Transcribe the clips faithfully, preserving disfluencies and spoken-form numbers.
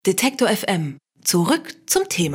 Detektor F M. Zurück zum Thema.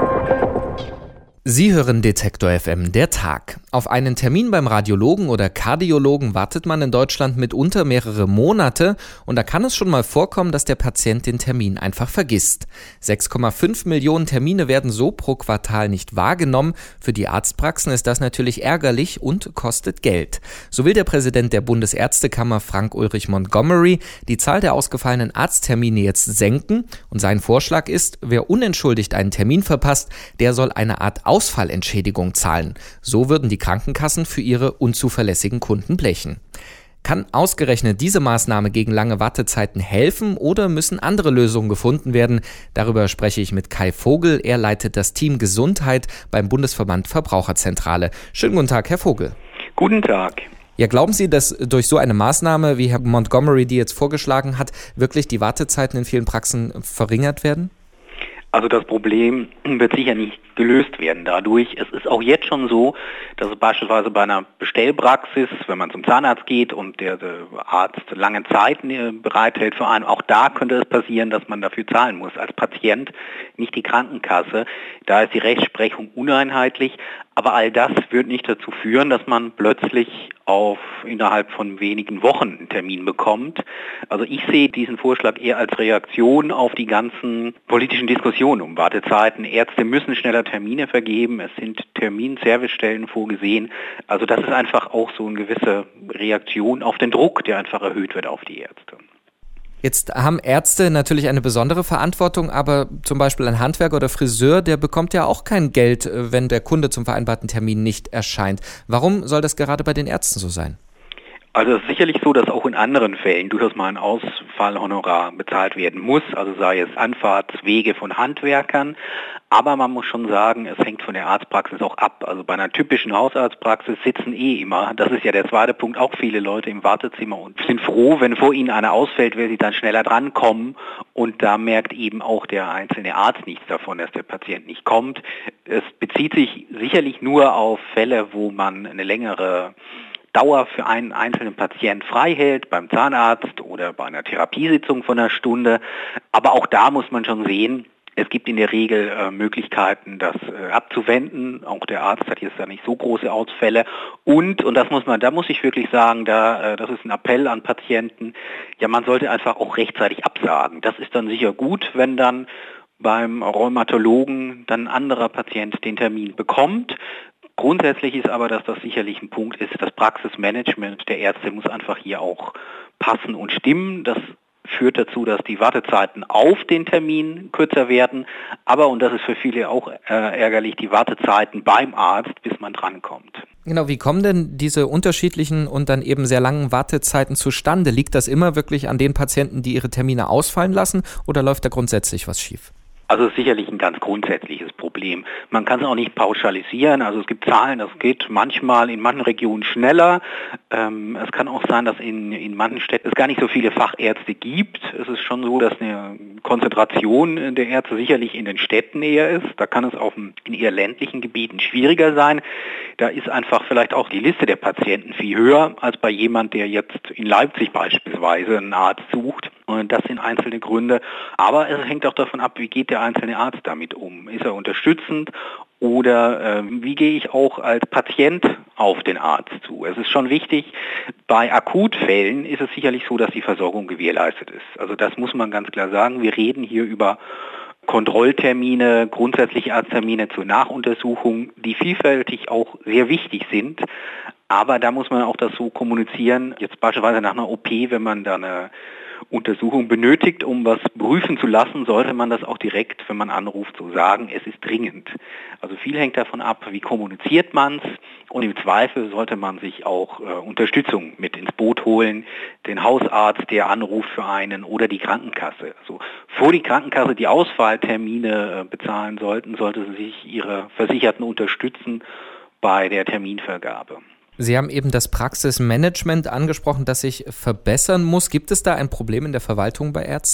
Sie hören Detektor F M, der Tag. Auf einen Termin beim Radiologen oder Kardiologen wartet man in Deutschland mitunter mehrere Monate und da kann es schon mal vorkommen, dass der Patient den Termin einfach vergisst. sechs Komma fünf Millionen Termine werden so pro Quartal nicht wahrgenommen. Für die Arztpraxen ist das natürlich ärgerlich und kostet Geld. So will der Präsident der Bundesärztekammer Frank-Ulrich Montgomery die Zahl der ausgefallenen Arzttermine jetzt senken und sein Vorschlag ist, wer unentschuldigt einen Termin verpasst, der soll eine Art Ausfallentschädigung zahlen. So würden die Krankenkassen für ihre unzuverlässigen Kunden blechen. Kann ausgerechnet diese Maßnahme gegen lange Wartezeiten helfen oder müssen andere Lösungen gefunden werden? Darüber spreche ich mit Kai Vogel. Er leitet das Team Gesundheit beim Bundesverband Verbraucherzentrale. Schönen guten Tag, Herr Vogel. Guten Tag. Ja, glauben Sie, dass durch so eine Maßnahme, wie Herr Montgomery die jetzt vorgeschlagen hat, wirklich die Wartezeiten in vielen Praxen verringert werden? Also das Problem wird sicher nicht gelöst werden dadurch. Es ist auch jetzt schon so, dass es beispielsweise bei einer Bestellpraxis, wenn man zum Zahnarzt geht und der Arzt lange Zeit bereithält für einen, auch da könnte es passieren, dass man dafür zahlen muss als Patient, nicht die Krankenkasse. Da ist die Rechtsprechung uneinheitlich, aber all das wird nicht dazu führen, dass man plötzlich auf innerhalb von wenigen Wochen einen Termin bekommt. Also ich sehe diesen Vorschlag eher als Reaktion auf die ganzen politischen Diskussionen um Wartezeiten. Ärzte müssen schneller Termine vergeben, es sind Terminservicestellen vorgesehen. Also das ist einfach auch so eine gewisse Reaktion auf den Druck, der einfach erhöht wird auf die Ärzte. Jetzt haben Ärzte natürlich eine besondere Verantwortung, aber zum Beispiel ein Handwerker oder Friseur, der bekommt ja auch kein Geld, wenn der Kunde zum vereinbarten Termin nicht erscheint. Warum soll das gerade bei den Ärzten so sein? Also es ist sicherlich so, dass auch in anderen Fällen durchaus mal ein Ausfallhonorar bezahlt werden muss, also sei es Anfahrtswege von Handwerkern, aber man muss schon sagen, es hängt von der Arztpraxis auch ab. Also bei einer typischen Hausarztpraxis sitzen eh immer, das ist ja der zweite Punkt, auch viele Leute im Wartezimmer und sind froh, wenn vor ihnen einer ausfällt, weil sie dann schneller drankommen und da merkt eben auch der einzelne Arzt nichts davon, dass der Patient nicht kommt. Es bezieht sich sicherlich nur auf Fälle, wo man eine längere Dauer für einen einzelnen Patient frei hält, beim Zahnarzt oder bei einer Therapiesitzung von einer Stunde. Aber auch da muss man schon sehen, es gibt in der Regel äh, Möglichkeiten, das äh, abzuwenden. Auch der Arzt hat jetzt da nicht so große Ausfälle. Und, und das muss man, da muss ich wirklich sagen, da, äh, das ist ein Appell an Patienten, ja, man sollte einfach auch rechtzeitig absagen. Das ist dann sicher gut, wenn dann beim Rheumatologen dann ein anderer Patient den Termin bekommt. Grundsätzlich ist aber, dass das sicherlich ein Punkt ist, das Praxismanagement der Ärzte muss einfach hier auch passen und stimmen. Das führt dazu, dass die Wartezeiten auf den Termin kürzer werden, aber, und das ist für viele auch äh, ärgerlich, die Wartezeiten beim Arzt, bis man drankommt. Genau, wie kommen denn diese unterschiedlichen und dann eben sehr langen Wartezeiten zustande? Liegt das immer wirklich an den Patienten, die ihre Termine ausfallen lassen, oder läuft da grundsätzlich was schief? Also es ist sicherlich ein ganz grundsätzliches Problem. Man kann es auch nicht pauschalisieren. Also es gibt Zahlen, das geht manchmal in manchen Regionen schneller. Ähm, es kann auch sein, dass in, in manchen Städten es gar nicht so viele Fachärzte gibt. Es ist schon so, dass eine Konzentration der Ärzte sicherlich in den Städten eher ist. Da kann es auch in eher ländlichen Gebieten schwieriger sein. Da ist einfach vielleicht auch die Liste der Patienten viel höher als bei jemand, der jetzt in Leipzig beispielsweise einen Arzt sucht. Und das sind einzelne Gründe. Aber es hängt auch davon ab, wie geht der einzelne Arzt damit um? Ist er unterstützend oder äh, wie gehe ich auch als Patient auf den Arzt zu? Es ist schon wichtig, bei Akutfällen ist es sicherlich so, dass die Versorgung gewährleistet ist. Also das muss man ganz klar sagen. Wir reden hier über Kontrolltermine, grundsätzliche Arzttermine zur Nachuntersuchung, die vielfältig auch sehr wichtig sind. Aber da muss man auch das so kommunizieren, jetzt beispielsweise nach einer O P, wenn man da eine Untersuchung benötigt, um was prüfen zu lassen, sollte man das auch direkt, wenn man anruft, so sagen, es ist dringend. Also viel hängt davon ab, wie kommuniziert man es und im Zweifel sollte man sich auch äh, Unterstützung mit ins Boot holen, den Hausarzt, der anruft für einen oder die Krankenkasse. Also vor die Krankenkasse die Ausfalltermine äh, bezahlen sollten, sollte sie sich ihre Versicherten unterstützen bei der Terminvergabe. Sie haben eben das Praxismanagement angesprochen, das sich verbessern muss. Gibt es da ein Problem in der Verwaltung bei Ärzten?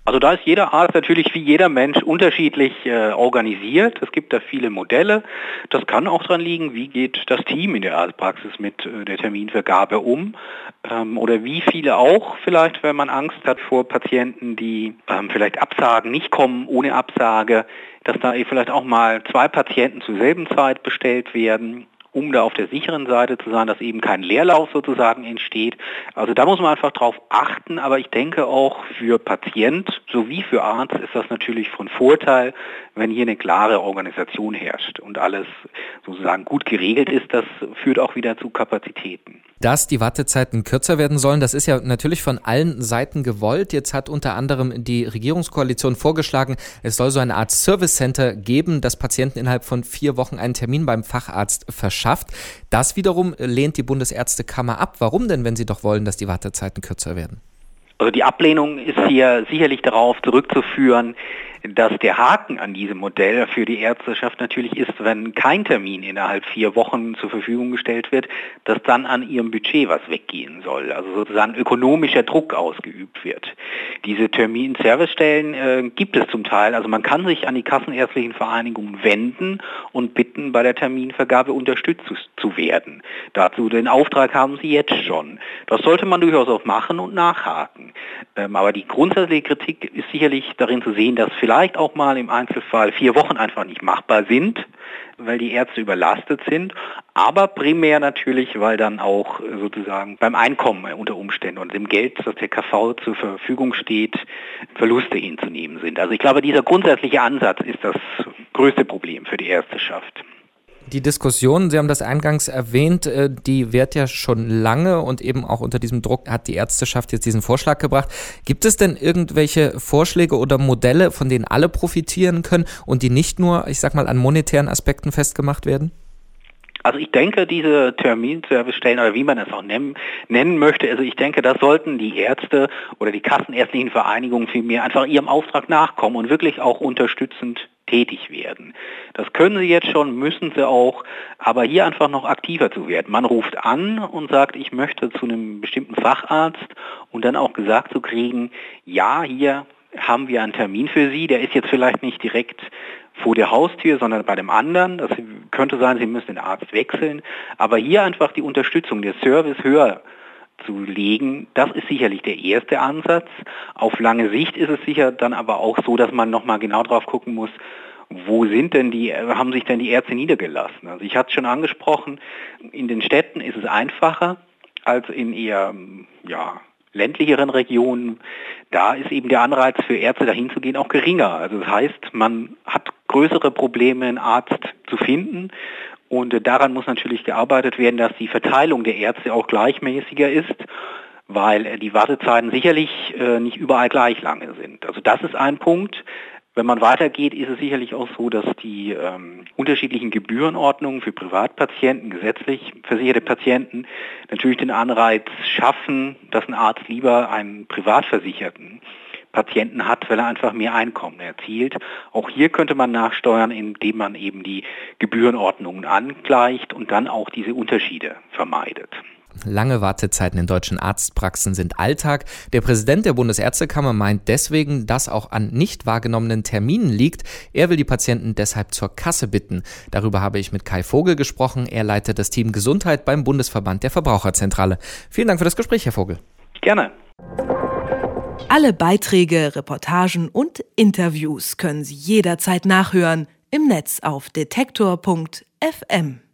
Also da ist jeder Arzt natürlich wie jeder Mensch unterschiedlich äh, organisiert. Es gibt da viele Modelle. Das kann auch daran liegen, wie geht das Team in der Arztpraxis mit äh, der Terminvergabe um ähm, oder wie viele auch vielleicht, wenn man Angst hat vor Patienten, die ähm, vielleicht absagen, nicht kommen ohne Absage, dass da vielleicht auch mal zwei Patienten zur selben Zeit bestellt werden, um da auf der sicheren Seite zu sein, dass eben kein Leerlauf sozusagen entsteht. Also da muss man einfach drauf achten, aber ich denke auch für Patient sowie für Arzt ist das natürlich von Vorteil, wenn hier eine klare Organisation herrscht und alles sozusagen gut geregelt ist. Das führt auch wieder zu Kapazitäten. Dass die Wartezeiten kürzer werden sollen, das ist ja natürlich von allen Seiten gewollt. Jetzt hat unter anderem die Regierungskoalition vorgeschlagen, es soll so eine Art Service Center geben, das Patienten innerhalb von vier Wochen einen Termin beim Facharzt verschafft. Das wiederum lehnt die Bundesärztekammer ab. Warum denn, wenn sie doch wollen, dass die Wartezeiten kürzer werden? Also die Ablehnung ist hier sicherlich darauf zurückzuführen, dass der Haken an diesem Modell für die Ärzteschaft natürlich ist, wenn kein Termin innerhalb vier Wochen zur Verfügung gestellt wird, dass dann an ihrem Budget was weggehen soll, also sozusagen ökonomischer Druck ausgeübt wird. Diese Termin-Servicestellen äh, gibt es zum Teil, also man kann sich an die kassenärztlichen Vereinigungen wenden und bitten, bei der Terminvergabe unterstützt zu, zu werden. Dazu den Auftrag haben sie jetzt schon. Das sollte man durchaus auch machen und nachhaken. Ähm, aber die grundsätzliche Kritik ist sicherlich darin zu sehen, dass vielleicht vielleicht auch mal im Einzelfall vier Wochen einfach nicht machbar sind, weil die Ärzte überlastet sind, aber primär natürlich, weil dann auch sozusagen beim Einkommen unter Umständen und dem Geld, das der K V zur Verfügung steht, Verluste hinzunehmen sind. Also ich glaube, dieser grundsätzliche Ansatz ist das größte Problem für die Ärzteschaft. Die Diskussion, Sie haben das eingangs erwähnt, die währt ja schon lange und eben auch unter diesem Druck hat die Ärzteschaft jetzt diesen Vorschlag gebracht. Gibt es denn irgendwelche Vorschläge oder Modelle, von denen alle profitieren können und die nicht nur, ich sag mal, an monetären Aspekten festgemacht werden? Also ich denke, diese Terminservicestellen oder wie man es auch nennen, nennen möchte, also ich denke, das sollten die Ärzte oder die kassenärztlichen Vereinigungen vielmehr einfach ihrem Auftrag nachkommen und wirklich auch unterstützend tätig werden. Das können sie jetzt schon, müssen sie auch, aber hier einfach noch aktiver zu werden. Man ruft an und sagt, ich möchte zu einem bestimmten Facharzt und dann auch gesagt zu kriegen, ja, hier haben wir einen Termin für Sie, der ist jetzt vielleicht nicht direkt vor der Haustür, sondern bei dem anderen. Das könnte sein, Sie müssen den Arzt wechseln, aber hier einfach die Unterstützung, der Service höher zu legen, das ist sicherlich der erste Ansatz. Auf lange Sicht ist es sicher dann aber auch so, dass man nochmal genau drauf gucken muss, wo sind denn die, haben sich denn die Ärzte niedergelassen? Also ich hatte es schon angesprochen, in den Städten ist es einfacher als in eher, ja, ländlicheren Regionen. Da ist eben der Anreiz für Ärzte dahin zu gehen auch geringer. Also das heißt, man hat größere Probleme, einen Arzt zu finden. Und daran muss natürlich gearbeitet werden, dass die Verteilung der Ärzte auch gleichmäßiger ist, weil die Wartezeiten sicherlich äh, nicht überall gleich lange sind. Also das ist ein Punkt. Wenn man weitergeht, ist es sicherlich auch so, dass die ähm, unterschiedlichen Gebührenordnungen für Privatpatienten, gesetzlich versicherte Patienten, natürlich den Anreiz schaffen, dass ein Arzt lieber einen privatversicherten Patienten hat, weil er einfach mehr Einkommen erzielt. Auch hier könnte man nachsteuern, indem man eben die Gebührenordnungen angleicht und dann auch diese Unterschiede vermeidet. Lange Wartezeiten in deutschen Arztpraxen sind Alltag. Der Präsident der Bundesärztekammer meint deswegen, dass auch an nicht wahrgenommenen Terminen liegt. Er will die Patienten deshalb zur Kasse bitten. Darüber habe ich mit Kai Vogel gesprochen. Er leitet das Team Gesundheit beim Bundesverband der Verbraucherzentrale. Vielen Dank für das Gespräch, Herr Vogel. Gerne. Alle Beiträge, Reportagen und Interviews können Sie jederzeit nachhören im Netz auf detektor punkt f m.